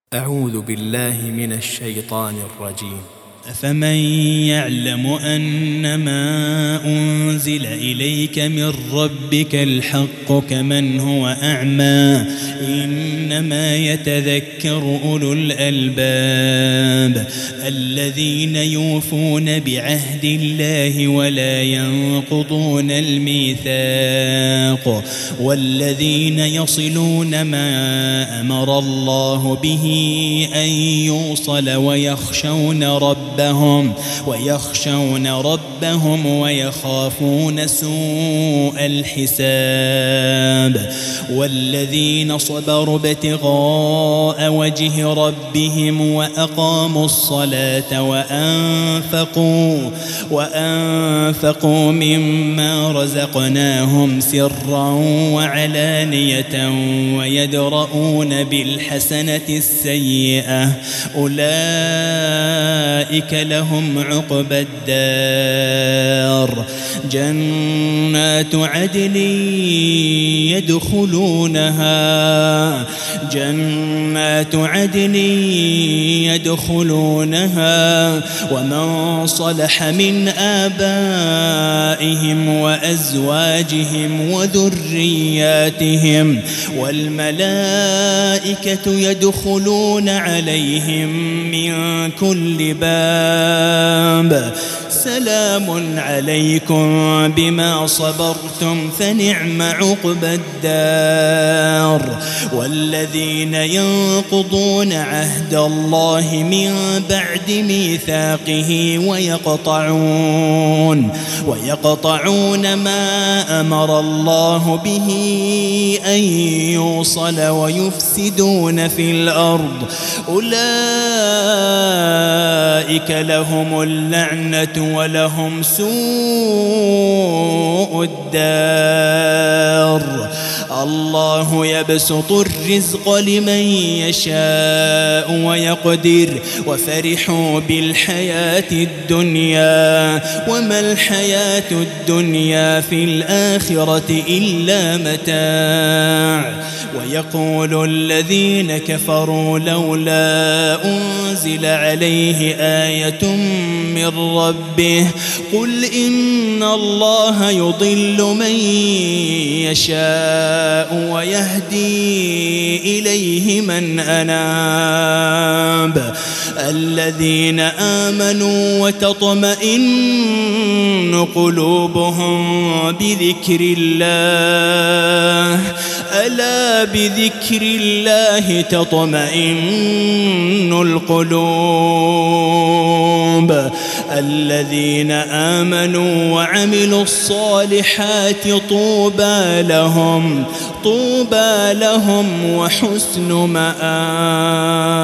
أعوذ بالله من الشيطان الرجيم. أفمن يعلم أنما أنزل إليك من ربك الحق كمن هو أعمى إنما يتذكر أولو الألباب الذين يوفون بعهد الله ولا ينقضون الميثاق والذين يصلون ما أمر الله به أن يوصل ويخشون ربهم ويخافون سوء الحساب والذين صبروا ابتغاء وجه ربهم وأقاموا الصلاة وأنفقوا مما رزقناهم سرا وعلانية ويدرؤون بالحسنة السيئة أولئك لهم عقبى الدار جنات عدن يدخلونها ومن صلح من آبائهم وأزواجهم وذرياتهم والملائكة يدخلون عليهم من كل باب سلام عليكم بما صبرتم فنعم عقبى الدار والذين ينقضون عهد الله من بعد ميثاقه ويقطعون ما أمر الله به أن يوصل ويفسدون في الأرض أولئك لهم اللعنة ولهم سوء الدار الله يبسط الرزق لمن يشاء ويقدر وفرحوا بالحياة الدنيا وما الحياة الدنيا في الآخرة إلا متاع ويقول الذين كفروا لولا أنزل عليه آية من ربه قل إن الله يضل من يشاء ويهدي إليه من أناب الذين آمنوا وتطمئن قلوبهم بذكر الله ألا بذكر الله تطمئن القلوب الذين آمنوا وعملوا الصالحات طوبى لهم وحسن مآب.